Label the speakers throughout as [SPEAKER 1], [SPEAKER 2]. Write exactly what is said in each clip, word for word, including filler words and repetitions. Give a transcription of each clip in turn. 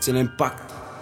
[SPEAKER 1] c'est l'impact.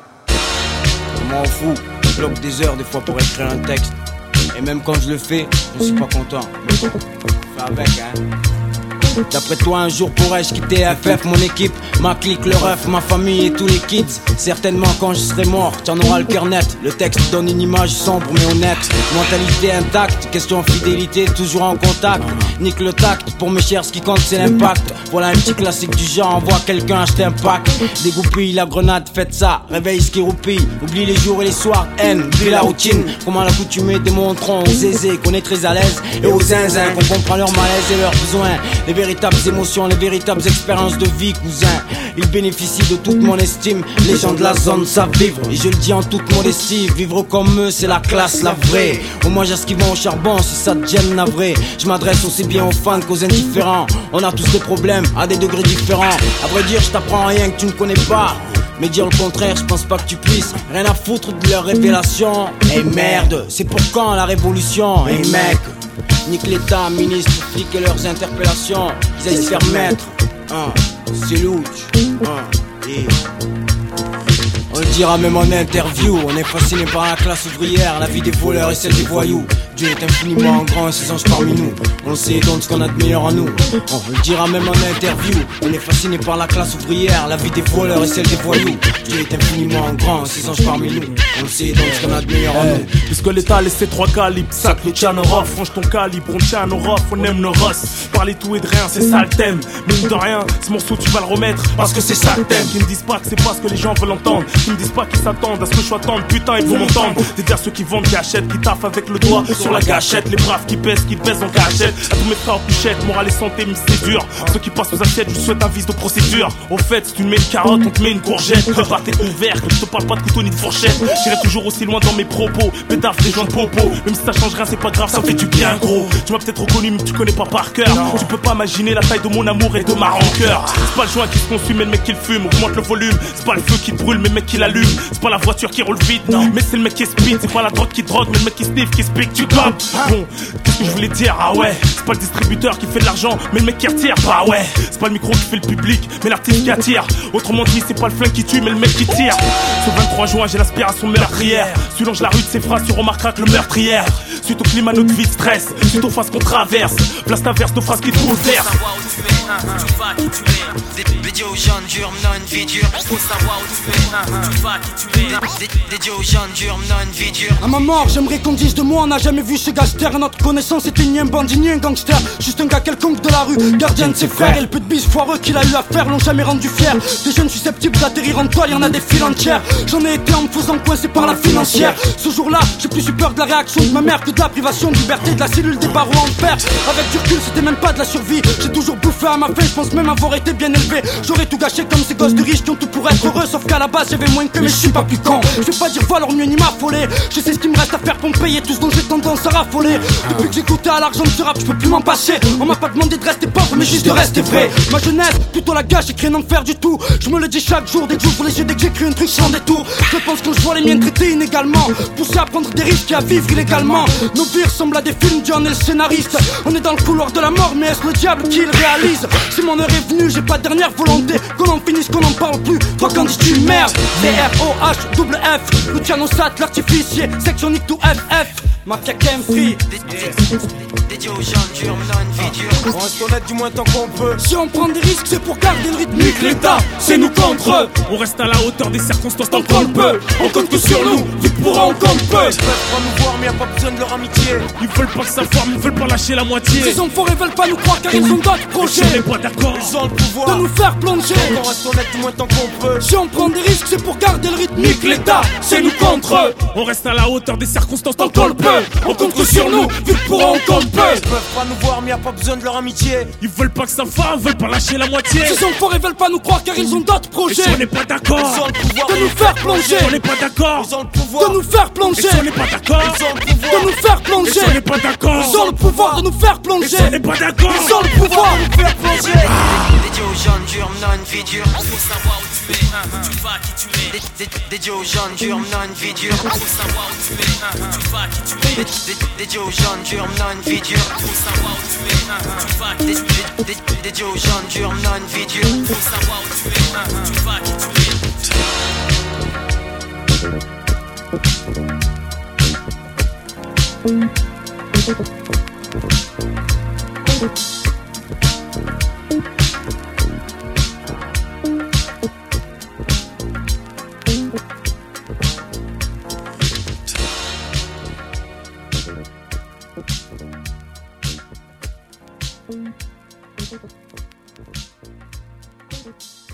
[SPEAKER 1] Je m'en fous, je bloque des heures des fois pour écrire un texte. Et même quand je le fais, je suis pas content. Mais bon, fais avec, hein. D'après toi un jour pourrais-je quitter F F, mon équipe, ma clique, le ref, ma famille et tous les kids. Certainement quand je serai mort, t'en auras le cœur net. Le texte donne une image sombre mais honnête. Mentalité intacte, question fidélité, toujours en contact. Nique le tact, pour mes chers ce qui compte c'est l'impact. Voilà un petit classique du genre, envoie quelqu'un acheter un pack. Dégoupille la grenade, faites ça, réveille ce qui roupille. Oublie les jours et les soirs, haine, oublie la routine. Comment l'accoutumée démontrons aux aisés qu'on est très à l'aise. Et aux zinzins qu'on comprend leur malaise et leurs besoins. Les véritables émotions, les véritables expériences de vie, cousin. Ils bénéficient de toute mon estime. Les gens de la zone savent vivre, et je le dis en toute modestie. Vivre comme eux, c'est la classe, la vraie. Au moins j'ai ce qui vont au charbon, si ça te gêne navré. Je m'adresse aussi bien aux fans qu'aux indifférents. On a tous des problèmes, à des degrés différents. À vrai dire, je t'apprends rien que tu ne connais pas. Mais dire le contraire, je pense pas que tu puisses. Rien à foutre de leurs révélations. Eh merde, c'est pour quand la révolution? Eh mec, nique l'état, ministre, flics et leurs interpellations. Ils aillent se faire mettre. Hein, c'est louche. Hein, et... On le dira même en interview. On est fasciné par la classe ouvrière, la vie des voleurs et celle des voyous. Dieu est infiniment grand et ses anges parmi nous. On sait donc ce qu'on a de meilleur en nous. On le dira même en interview. On est fasciné par la classe ouvrière, la vie des voleurs et celle des voyous. Dieu est infiniment grand et ses anges parmi nous. On sait donc ce qu'on a de meilleur en nous.
[SPEAKER 2] Puisque l'État a laissé trois calibres, sac le tien aura. Franche ton calibre, on tient nos rofs, on aime nos rosses. Parler tout et de rien, c'est ça le thème. Mine de rien, ce morceau tu vas le remettre parce que c'est ça le thème. Qui me disent pas que c'est pas ce que les gens veulent entendre. Qui me disent pas qu'ils s'attendent à ce que je sois tendre. Putain, ils vont m'entendre. C'est-à-dire ceux qui vendent, qui achètent, qui taffent avec le doigt sur la gâchette. Les braves qui pèsent, qui baissent en cachette. À tous mes frères en couchette, morale et santé, mais c'est dur. Ceux qui passent aux assiettes, je vous souhaite un vice de procédure. Au fait, si tu me mets une carotte, on te met une courgette. Prépare tes couvercles, je te parle pas de couteau ni de fourchette. J'irai toujours aussi loin dans mes propos. Pédaf, des joints de popo. Même si ça change rien, c'est pas grave, ça fait du bien gros. Tu m'as peut-être reconnu, mais tu connais pas par cœur. Tu peux pas imaginer la taille de mon amour et de ma rancœur. C'est pas le joint qui se consume, mais le mec qui le fume. Augmente le volume. C'est pas le feu qui te brûle, mais le mec qui l'allume. C'est pas la voiture qui roule vite, mais c'est le mec qui speed. C'est pas la drogue qui drogue, mais le mec qui sniff, qui speak. Tu capes? Bon, qu'est-ce que je voulais dire? Ah ouais, c'est pas le distributeur qui fait de l'argent, mais le mec qui retire. Bah ouais, c'est pas le micro qui fait le public, mais l'artiste qui attire. Autrement dit, c'est pas le flingue qui tue, mais le mec qui tire. Ce vingt-trois juin, j'ai l'aspiration meurtrière. Tu longes la rue de ses phrases, tu remarqueras que le meurtrière. Suite au climat, notre vie stress. Suite aux phases qu'on traverse, place ta verse de phrases qui te bouleversent.
[SPEAKER 3] Tu vas qui tu es. Dédié aux gens durs, menant une vie dure. Faut savoir où tu es. Tu vas qui tu es. Dédié aux gens durs, menant une vie dure.
[SPEAKER 4] À ma mort, j'aimerais qu'on dise de moi, on n'a jamais vu ce gangster. À notre connaissance, c'était ni un bandit ni un gangster. Juste un gars quelconque de la rue, gardien de ses frères. Et le peu de bise foireux qu'il a eu à faire l'ont jamais rendu fier. Des jeunes susceptibles d'atterrir en toile, y'en a des files entières. J'en ai été en me faisant coincer par la financière. Ce jour-là, j'ai plus eu peur de la réaction de ma mère que de la privation de liberté de la cellule des barreaux en fer. Avec du recul, c'était même pas de la survie. J'ai toujours bouffé à ma faim, je pense même avoir été bien élevé. J'aurais tout gâché comme ces gosses de riches qui ont tout pour être heureux. Sauf qu'à la base, j'avais moins que mais je suis pas plus con. Je vais pas dire valeur mieux ni m'affoler. Je sais ce qu'il me reste à faire pour me payer tout ce dont j'ai tendance à raffoler. Depuis que j'ai goûté à l'argent de ce rap, je peux plus m'en passer. On m'a pas demandé de rester pauvre, mais juste de rester vrai. Ma jeunesse, plutôt la gâche, j'écris un enfer du tout. Je me le dis chaque jour, dès que j'ouvre les yeux, dès que j'écris un truc sans détour. Je pense quand je vois les miens traités inégalement, poussés à prendre des risques et à vivre illégalement. Nos vies ressemblent à des films, John est le scénariste. On est dans le couloir de la mort, mais est-ce le diable qui le réalise? Si mon heure est venue, j'ai pas de dernière volonté qu'on en finisse, qu'on en parle plus. Toi qu'en dis-tu merde? C R O H double F, Luciano Sat, l'artificier, section Nick to F F. Mafia Game Free.
[SPEAKER 3] Dédié aux gens durs, menant une vie dure.
[SPEAKER 1] On reste honnête du moins tant qu'on peut.
[SPEAKER 4] Si on prend des risques, c'est pour garder le rythme. Nique l'État, c'est nous contre eux.
[SPEAKER 2] On reste à la hauteur des circonstances
[SPEAKER 4] tant qu'on le peut. On compte que sur nous, vu que pour eux on compte peu.
[SPEAKER 1] Ils peuvent pas nous voir mais y'a pas besoin de leur amitié.
[SPEAKER 2] Ils veulent pas que ça forme, ils veulent pas lâcher la moitié.
[SPEAKER 4] Ces enfoirés veulent pas nous croire car ils ont d'autres projets.
[SPEAKER 2] On n'est pas d'accord,
[SPEAKER 1] ils ont le pouvoir
[SPEAKER 4] de nous faire plonger.
[SPEAKER 1] On reste honnête du moins tant qu'on peut.
[SPEAKER 4] Si on prend des risques, c'est pour garder le rythme. Nique l'État, c'est nous contre eux.
[SPEAKER 2] On reste à la hauteur des circonstances
[SPEAKER 4] tant qu'on le peut. On compte que sur nous, vu que pour eux on compte peu.
[SPEAKER 1] Ils peuvent pas nous voir mais y'a pas besoin de leur amitié.
[SPEAKER 2] Ils veulent pas que ça forme, ils veulent pas lâcher la moitié.
[SPEAKER 4] Ces enfoirés veulent pas nous croire car ils ont d'autres projets.
[SPEAKER 2] Et si on n'est pas d'accord,
[SPEAKER 1] ils ont le pouvoir
[SPEAKER 4] de nous faire plonger.
[SPEAKER 2] On n'est pas d'accord,
[SPEAKER 1] ils ont le pouvoir
[SPEAKER 4] de nous faire plonger.
[SPEAKER 2] Et si on n'est pas d'accord,
[SPEAKER 1] ils ont le pouvoir
[SPEAKER 4] de nous faire plonger.
[SPEAKER 2] Et si on n'est pas d'accord,
[SPEAKER 4] ils ont le pouvoir de nous faire plonger.
[SPEAKER 2] Et si on n'est pas d'accord,
[SPEAKER 4] ils ont le pouvoir de nous faire plonger.
[SPEAKER 3] Dédié aux gens durs, menant une vie dure. Faut savoir où tu es. Tu vas qui tu es. Dédié aux gens durs, menant une vie dure. Faut savoir où tu es. Tu vas qui tu es. Dédié aux gens durs, menant une vie dure. Faut savoir où tu es. Tu vas qui tu es. Dédié aux gens durs, menant une vie dure. Faut savoir où tu es. Tu vas qui tu es.
[SPEAKER 5] Thank you.